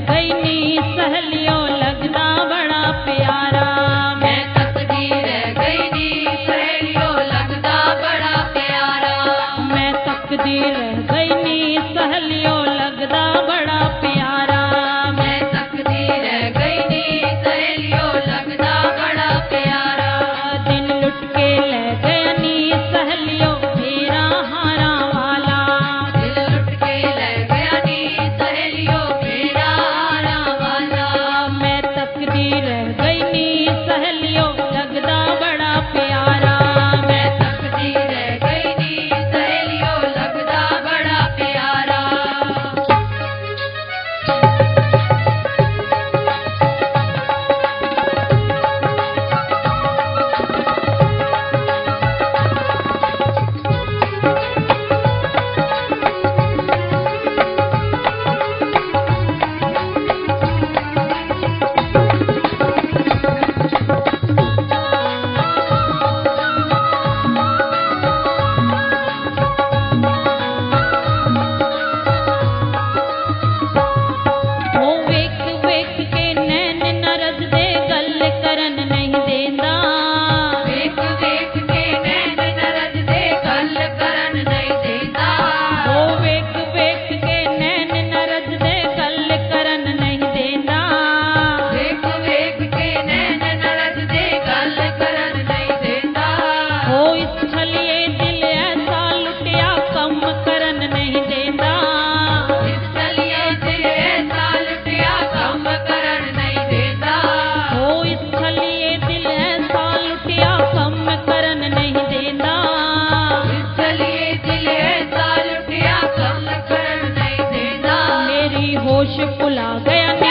गई नी सहेलियों लगदा बड़ा प्यारा। मैं तकदी रह गई नी सहेलियों लगदा बड़ा प्यारा। मैं तकदी रह गई नी सहेलियों लगदा बड़ा प्यारा। मैं तकदी रह गई नी सहेलियों लगदा बड़ा प्यारा। दिन लुट के ले गया नी सहेलियों मेरा हारा वाला। दिल लुट के ले गया नी सहेलियों मेरा हारा वाला। मैं तकदी रह गई नी सहेलियों लगदा बड़ा प्यारा। मैं तकदी रह गई नी सहेलियों लगदा बड़ा प्यारा। ओ वेख वेख के नैन नरद दे गल करन नहीं देंदा। वेख वेख के नैन नरद दे गल करन नहीं देंदा। ओ वेख वेख के नैन नरद दे गल करन नहीं देंदा। वेख वेख के नैन नरद दे गल करन नहीं देंदा। ओ इस छलिए दिल ऐसा लुटिया कम करन नहीं देंदा। इस चलिए दिल ऐसा लुटिया कम करन नहीं देंदा। ओ इस छलिए दिल ऐसा लुटिया कम करन नहीं देंदा। इस चलिए दिल ऐसा लुटिया कम करन नहीं देंदा। मेरी होश भुला गया